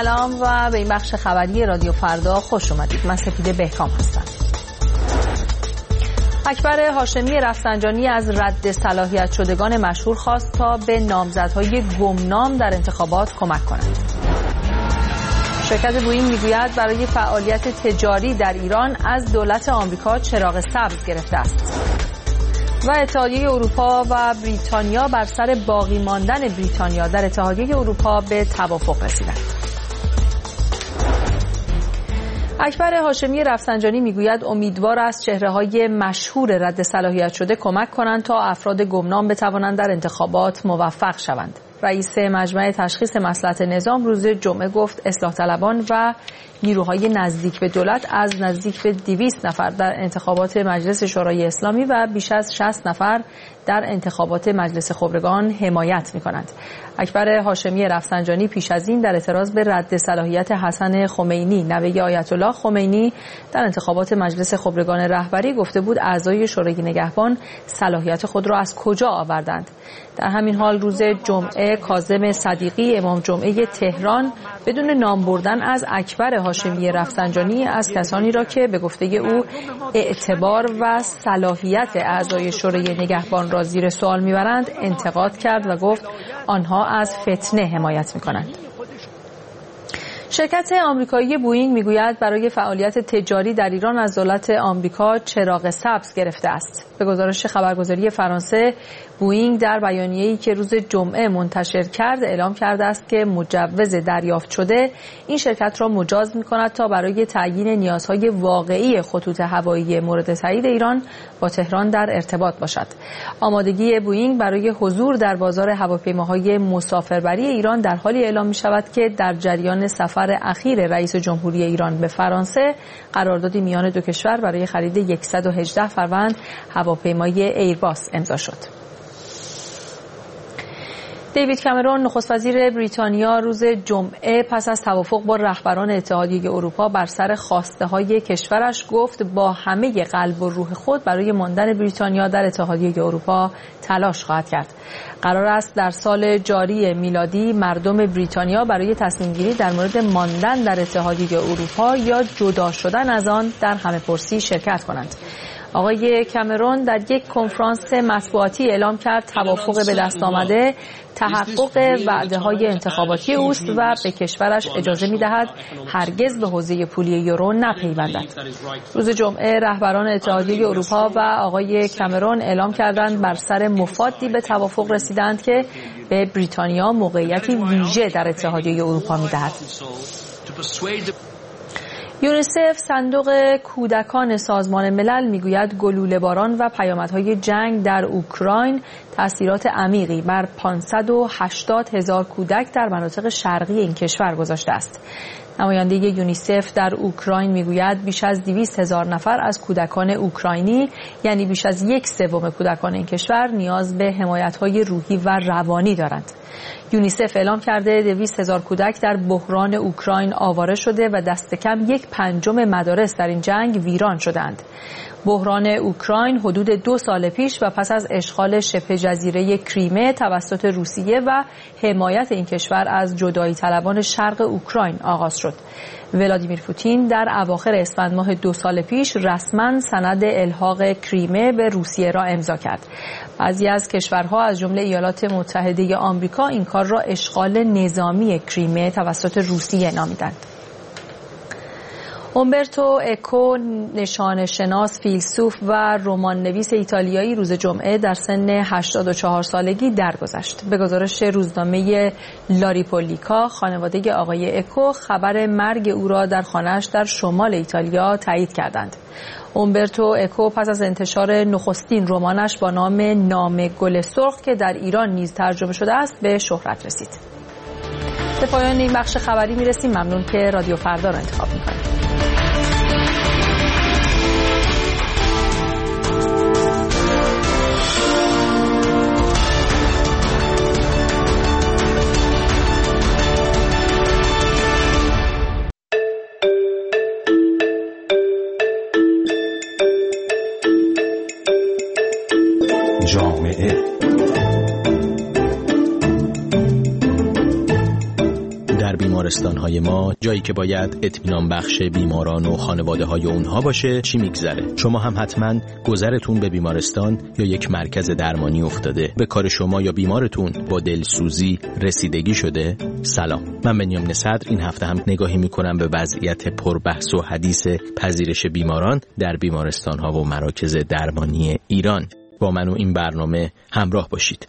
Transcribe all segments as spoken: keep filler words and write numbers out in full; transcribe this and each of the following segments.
سلام و به این بخش خبری رادیو فردا خوش اومدید. من سپیده بهکام هستم. اکبر هاشمی رفسنجانی از رد صلاحیت شدگان مشهور خواست تا به نامزدهای گمنام در انتخابات کمک کنند. شرکت بوئینگ میگوید برای فعالیت تجاری در ایران از دولت آمریکا چراغ سبز گرفته است. و اتحادیه اروپا و بریتانیا بر سر باقی ماندن بریتانیا در اتحادیه اروپا به توافق رسیدند. اکبر هاشمی رفسنجانی میگوید امیدوار است چهره‌های مشهور رد صلاحیت شده کمک کنند تا افراد گمنام بتوانند در انتخابات موفق شوند. رئیس مجمع تشخیص مصلحت نظام روز جمعه گفت اصلاح طلبان و نیروهای نزدیک به دولت از نزدیک به دویست نفر در انتخابات مجلس شورای اسلامی و بیش از شصت نفر در انتخابات مجلس خبرگان حمایت می‌کنند. اکبر هاشمی رفسنجانی پیش از این در اعتراض به رد صلاحیت حسن خمینی نوه آیت الله خمینی در انتخابات مجلس خبرگان رهبری گفته بود اعضای شورای نگهبان صلاحیت خود را از کجا آوردند. در همین حال روز جمعه کاظم صدیقی امام جمعه تهران بدون نام بردن از اکبر هاشمی رفسنجانی از کسانی را که به گفته او اعتبار و صلاحیت اعضای شورای نگهبان را زیر سوال میبرند انتقاد کرد و گفت آنها از فتنه حمایت میکنند. شرکت آمریکایی بوئینگ میگوید برای فعالیت تجاری در ایران از دولت آمریکا چراغ سبز گرفته است. به گزارش خبرگزاری فرانسه، بوئینگ در بیانیه‌ای که روز جمعه منتشر کرد اعلام کرده است که مجوز دریافت شده این شرکت را مجاز می‌کند تا برای تعیین نیازهای واقعی خطوط هوایی مورد تایید ایران با تهران در ارتباط باشد. آمادگی بوئینگ برای حضور در بازار هواپیماهای مسافربری ایران در حالی اعلام می‌شود که در جریان سفر اخیر رئیس جمهوری ایران به فرانسه قراردادی میان دو کشور برای خرید صد و هجده فروند هواپیمای ایرباس امضا شد. دیوید کامرون نخست وزیر بریتانیا روز جمعه پس از توافق با رهبران اتحادیه اروپا بر سر خواسته‌های کشورش گفت با همه قلب و روح خود برای ماندن بریتانیا در اتحادیه اروپا تلاش خواهد کرد. قرار است در سال جاری میلادی مردم بریتانیا برای تصمیم گیری در مورد ماندن در اتحادیه اروپا یا جدا شدن از آن در همه‌پرسی شرکت کنند. آقای کامرون در یک کنفرانس مطبوعاتی اعلام کرد توافق به دست آمده تحقق وعده‌های انتخاباتی اوست و به کشورش اجازه می‌دهد هرگز به حوزه پولی یورو نپیوندد. روز جمعه رهبران اتحادیه اروپا و آقای کامرون اعلام کردند بر سر مفادی به توافق رسیدند که به بریتانیا موقعیتی ویژه در اتحادیه اروپا می‌دهد. یونیسف صندوق کودکان سازمان ملل میگوید گلوله باران و پیامدهای جنگ در اوکراین تأثیرات عمیقی بر پانصد و هشتاد هزار کودک در مناطق شرقی این کشور گذاشته است. نماینده یونیسف در اوکراین میگوید بیش از دویست هزار نفر از کودکان اوکراینی یعنی بیش از یک سوم کودکان این کشور نیاز به حمایت‌های روحی و روانی دارند. یونیسف اعلام کرده دویست هزار کودک در بحران اوکراین آواره شده و دست کم یک پنجم مدارس در این جنگ ویران شدند. بحران اوکراین حدود دو سال پیش و پس از اشغال شبه جزیره کریمه توسط روسیه و حمایت این کشور از جدایی طلبان شرق اوکراین آغاز شد. ولادیمیر پوتین در اواخر اسفند ماه دو سال پیش رسما سند الحاق کریمه به روسیه را امضا کرد. بعضی از کشورها از جمله ایالات متحده آمریکا این کار را اشغال نظامی کریمه توسط روسیه نامیدند. اومبرتو اکو نشان شناس، فیلسوف و رمان نویس ایتالیایی روز جمعه در سن هشتاد و چهار سالگی درگذشت. به گزارش روزنامه لاریپولیکا خانواده آقای اکو خبر مرگ او را در خانه‌اش در شمال ایتالیا تایید کردند. اومبرتو اکو پس از انتشار نخستین رمانش با نام نام گل سرخ که در ایران نیز ترجمه شده است به شهرت رسید. به پایان این بخش خبری میرسیم. ممنون که رادیو فردا را انتخاب می‌کنید. جامعه در بیمارستان بیمارستان‌های ما جایی که باید اطمینان بخش بیماران و خانواده‌های اونها باشه چی میگذره؟ شما هم حتما گذرتون به بیمارستان یا یک مرکز درمانی افتاده. به کار شما یا بیمارتون با دلسوزی رسیدگی شده؟ سلام، من بنیامین صدر این هفته هم نگاهی میکنم به وضعیت پربحث و حدیث پذیرش بیماران در بیمارستان‌ها و مراکز درمانی ایران. با من و این برنامه همراه باشید.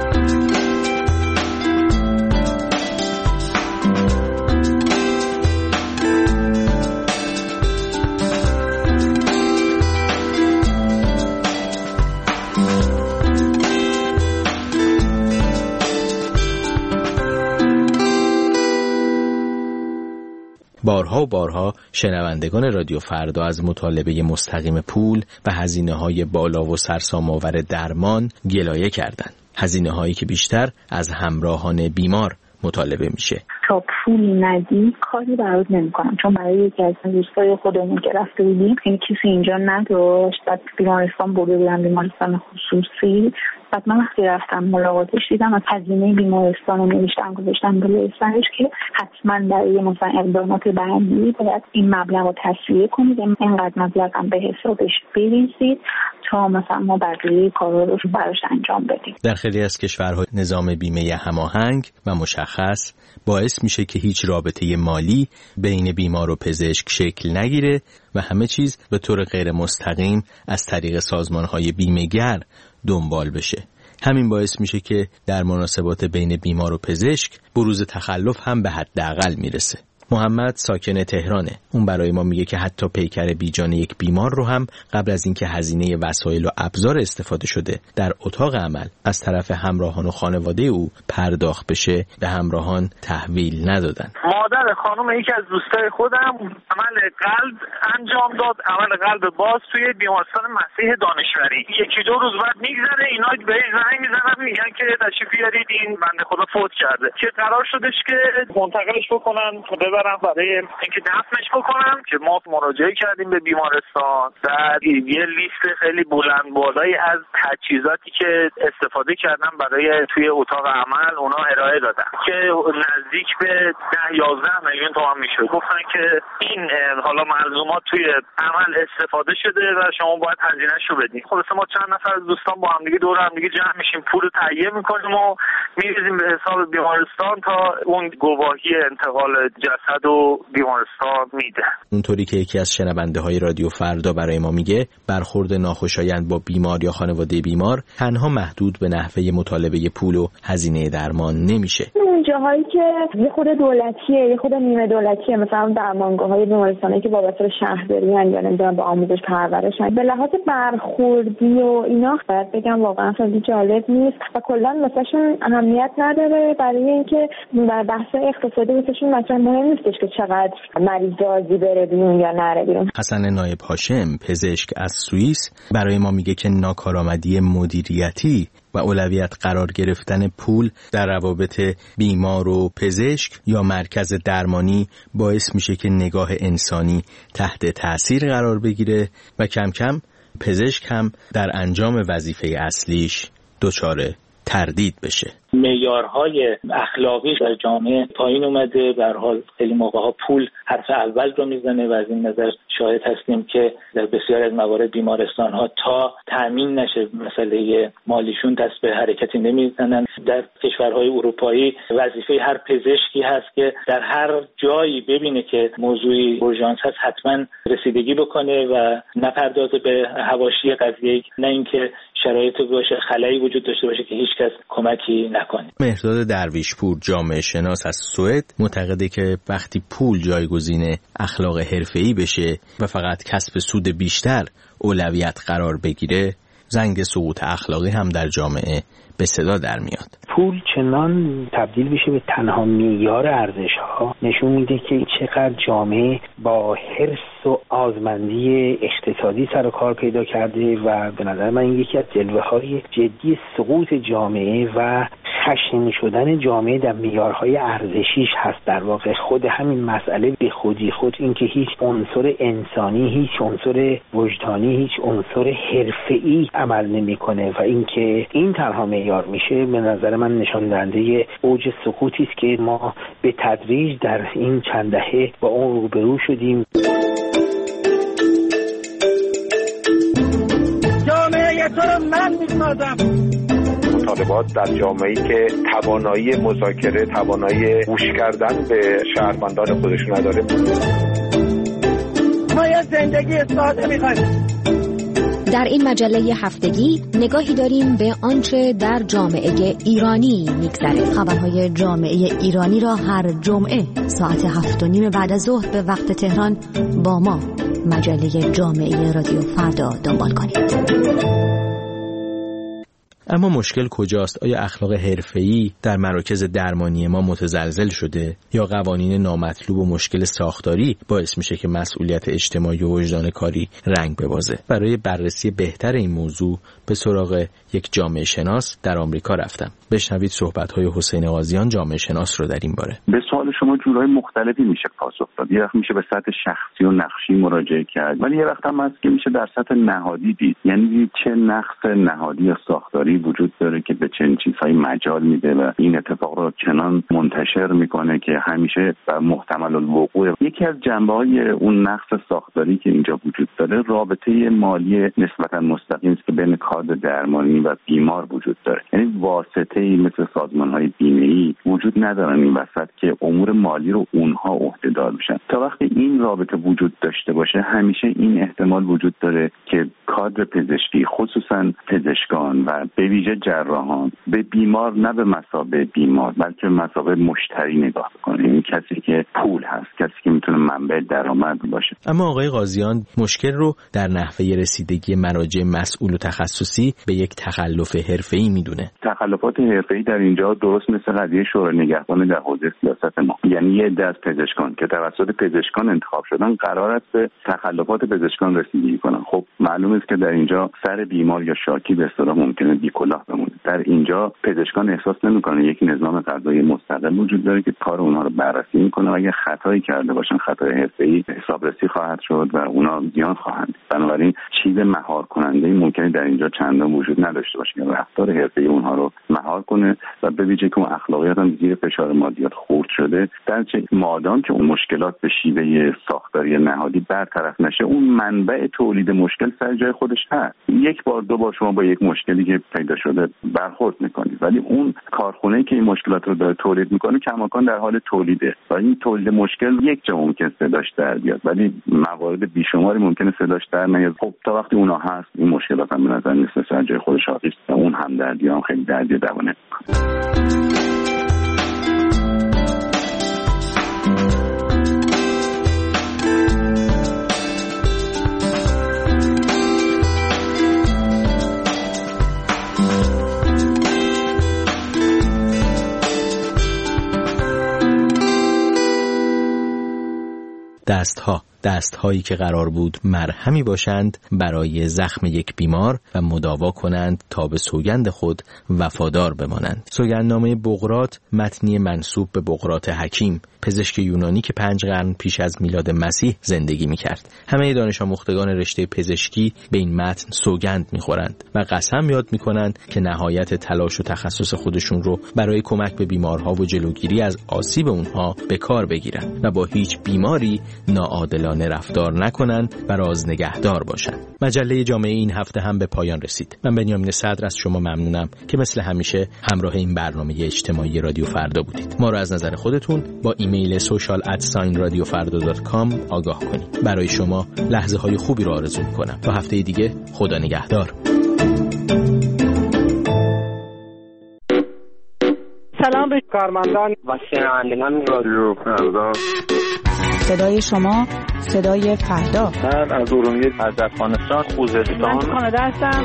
بارها و بارها شنوندگان رادیو فردا از مطالبه مستقیم پول و هزینه‌های بالا و سرسام‌آور درمان گلایه کردند. هزینه‌هایی که بیشتر از همراهان بیمار مطالبه میشه. تا پول ندی کاری برات نمی‌کنم، چون برای یکی از دوستای خودمون که رفته بودیم این کسی اینجا نداشت، بعد بیمارستان برده بودن، بیمارستان خصوصی. بعد من وقتی رفتم ملاقاتش دیدم از هزینه بیمارستان رو نوشتم گذاشتم بالای سرش که حتما برای مثلا اقدامات بعدی باید این مبلغ رو تسویه کنید، اینقدر مبلغ هم به حسابش بریزید تا مثلا ما بقیه کارا رو براش انجام بدیم. در خیلی از کشورها نظام بیمه هماهنگ و مشخص باعث میشه که هیچ رابطه مالی بین بیمار و پزشک شکل نگیره و همه چیز به طور غیر مستقیم از طریق سازمان‌های بیمه‌گر دنبال بشه. همین باعث میشه که در مناسبات بین بیمار و پزشک بروز تخلف هم به حداقل میرسه. محمد ساکن تهرانه. اون برای ما میگه که حتی پیکر بیجان یک بیمار رو هم قبل از اینکه هزینه وسایل و ابزار استفاده شده در اتاق عمل از طرف همراهان و خانواده او پرداخت بشه به همراهان تحویل ندادن. مادر خانم یکی از دوستای خودم عمل قلب انجام داد، عمل قلب باز توی بیمارستان مسیح دانشوری. یکی دو روز بعد میگذره اینا بهش زنگ میزنن میگن که تشریف بیارید این بنده خدا فوت کرده، که قرار شدش که منتقلش بکنن ببرن برای اینکه دفنش بکنن. که ما مراجعه کردیم به بیمارستان، بعد یه لیست خیلی بلند بالایی از تجهیزاتی که استفاده کردن برای توی اتاق عمل اونا ارائه دادن که نزدیک به ده یازده میلیون تومان میشه. گفتن که این حالا ملزومات توی عمل استفاده شده و شما باید هزینه‌اش رو بدین. خلاص ما چند نفر از دوستان با هم دیگه دور هم دیگه جمع میشیم، پول رو تهیه میکنیم و میریزیم به حساب بیمارستان تا اون گواهی انتقال جسد و بیمارستان میده. اونطوری که یکی از شنونده های رادیو فردا برای ما میگه برخورد ناخوشایند با بیمار یا خانواده بیمار تنها محدود به نحوه مطالبه پول و هزینه درمان نمیشه. اون جاهایی که یه خود دولتیه یه خود نیمه دولتیه، مثلا درمانگاه‌های بیمارستانی که وابسته به شهرداری ان یا نمیدونم با آموزش پرورش، به لحاظ برخوردی و اینا باید بگم واقعا خیلی جالب نیست و کلا واسهشون اهمیت نداره، برای اینکه در بحث اقتصادی واسهشون مثلا مهم نیستش که چقدر مریض راضی بره بیرون یا نره بیرون. حسن نایب هاشم پزشک از سوئیس برای ما میگه که ناکارآمدی مدیریتی و اولویت قرار گرفتن پول در روابط بیمار و پزشک یا مرکز درمانی باعث میشه که نگاه انسانی تحت تأثیر قرار بگیره و کم کم پزشک هم در انجام وظیفه اصلیش دچار تردید بشه. معیارهای اخلاقی در جامعه پایین اومده، به هر حال خیلی موقع‌ها پول حرف اول رو میزنه و از این نظر شاهد هستیم که در بسیار از موارد بیمارستان‌ها تا تامین نشه مسئله مالیشون دست به حرکتی نمیزنن. در کشورهای اروپایی وظیفه هر پزشکی هست که در هر جایی ببینه که موضوعی اورژانس هست حتما رسیدگی بکنه و نپردازه به حواشی قضیه، نه اینکه شرایطی باشه خلایی وجود داشته باشه که هیچ کس کمکی نکنه. مهرداد درویشپور جامعه شناس از سوئد معتقده که وقتی پول جایگزین اخلاق حرفه‌ای بشه و فقط کسب سود بیشتر اولویت قرار بگیره، زنگ سقوط اخلاقی هم در جامعه به صدا در میاد. پول چنان تبدیل بشه به تنها معیار ارزش‌ها نشون میده که چقدر جامعه با حرص و آزمندی اقتصادی سر و کار پیدا کرده و به نظر من این یکی از جلوه‌های جدی سقوط جامعه و خشن شدن جامعه در معیارهای ارزشیش هست. در واقع خود همین مسئله به خودی خود این که هیچ عنصر انسانی، هیچ عنصر وجدانی، هیچ عنصر حرفه‌ای عمل نمی‌کنه و اینکه این تنها معیار میشه، به نظر من نشان دهنده اوج سقوطی است که ما به تدریج در این چند دهه با اون روبرو شدیم. جامعه تو رو من می‌سازم. مطالبات در جامعه‌ای که توانایی مذاکره، توانایی گوش کردن به شهروندان خودش نداره. ما یه زندگی ساده می‌خوایم. در این مجله هفتگی نگاهی داریم به آنچه در جامعه ایرانی میگذره. خبرهای جامعه ایرانی را هر جمعه ساعت هفت و نیم بعد از ظهر به وقت تهران با ما مجله جامعه رادیو فردا دنبال کنید. اما مشکل کجاست؟ آیا اخلاق حرفه‌ای در مراکز درمانی ما متزلزل شده یا قوانین نامطلوب و مشکل ساختاری باعث میشه که مسئولیت اجتماعی و وجدان کاری رنگ ببازه؟ برای بررسی بهتر این موضوع به سراغ یک جامعه شناس در آمریکا رفتم. بشنوید صحبت‌های حسین قاضیان، جامعه شناس رو در این باره. به سوال شما جورای مختلفی میشه پاسخ داد. یه وقت میشه به سطح شخصی و نقشی مراجعه کرد، ولی یه وقت هم هست که میشه در سطح نهادی دید. یعنی چه نقص نهادی یا ساختاری وجود داره که به چنین چیزهای مجال میده و این اتفاق رو چنان منتشر میکنه که همیشه در محتمل الوقوع. یکی از جنبه‌های اون نقص ساختاری که اینجا وجود داره رابطه مالی نسبتا مستقیم است که بین کادر درمانی و بیمار وجود داره. یعنی واسطه‌ای مثل سازمان‌های بیمه‌ای وجود ندارن این وسط که امور مالی رو اونها عهده‌دار بشن. تا وقتی این رابطه وجود داشته باشه همیشه این احتمال وجود داره که کادر پزشکی، خصوصا پزشکان و به ویژه جراحان، به بیمار نه به مثابه بیمار بلکه به مثابه مشتری نگاه کنه. این کسی که پول هست، کسی که میتونه منبع درآمد باشه. اما آقای قاضیان مشکل رو در نحوه رسیدگی مراجع مسئول و تخصصی به یک تخلف حرفه‌ای میدونه. تخلفات حرفه‌ای در اینجا درست مثل قضیه شورای نگهبان در حوزه سیاست ما، یعنی یه عده از پزشکان که توسط پزشکان انتخاب شدن قرار است به تخلفات پزشکان رسیدگی کنن. خب معلومه است که در اینجا سر بیمار یا شاکی به اصطلاح ممکنه بی‌کلاه بمونه. در اینجا پزشکان احساس نمی‌کنن یک نظام قضایی مستقل وجود داره که کار اونها رو بررسی می‌کنه و اگه خطایی کرده باشن خطای حرفه‌ای حسابرسی خواهد شد و اونا زیان خواهند. بنابراین چیز مهار کننده‌ای ممکنه در اینجا چندان وجود نداشته باشه که رفتار حرفه‌ای اونها رو مهار کنه و به ویژه که اون اخلاقیات هم زیر فشار مادیات خورد شده. در چه مادام که اون مشکلات به شیوه ساختاری نهادی برطرف نشه، اون منبع تولید مشکل سر جای خودش هست. یک بار دو بار شما با یک مشکلی که پیدا شده برخورد میکنید، ولی اون کارخونه‌ای که این مشکلات رو داره تولید میکنه کماکان در حال تولیده و این تولید مشکل یک جا ممکن صداش در بیاد، ولی موارد بیشماری ممکنه صداش در نیاد. خب تا وقتی اونا هست این مشکلات هم به نظر میاد سر جای خودش حاضر و اون هم دردی هم خیلی دردی دوانه. دستها دستهایی که قرار بود مرهمی باشند برای زخم یک بیمار و مداوا کنند تا به سوگند خود وفادار بمانند. سوگندنامه بقراط متنی منسوب به بقراط حکیم، پزشک یونانی که پنج قرن پیش از میلاد مسیح زندگی می‌کرد. همه دانش آموختگان رشته پزشکی به این متن سوگند می‌خورند و قسم یاد می‌کنند که نهایت تلاش و تخصص خودشون رو برای کمک به بیمارها و جلوگیری از آسیب اونها به کار بگیرند و با هیچ بیماری ناعادلانه رفتار نکنند و راز نگهدار باشند. مجله جامعه این هفته هم به پایان رسید. من بنیامین صدر از شما ممنونم که مثل همیشه همراه این برنامه اجتماعی رادیو فردا بودید. ما رو از نظر خودتون با ایمیل social at sign radio farda dot com آگاه کنید. برای شما لحظه های خوبی رو آرزو می‌کنم. تا هفته دیگه خدا نگهدار. سلام به کارمندان و شنوندگان رادیو فردا. صدای شما صدای فردا. من از ارومیه از افغانستان خوزستان. من کانادا هستم.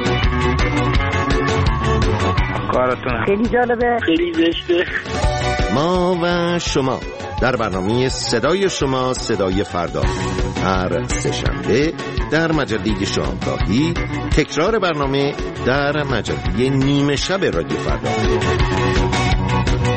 کارتون خیلی جالبه، خیلی زشته. ما و شما در برنامه صدای شما صدای فردا هر سه‌شنبه در مجله شامگاهی، تکرار برنامه در مجله نیمه شب رادیو فردا.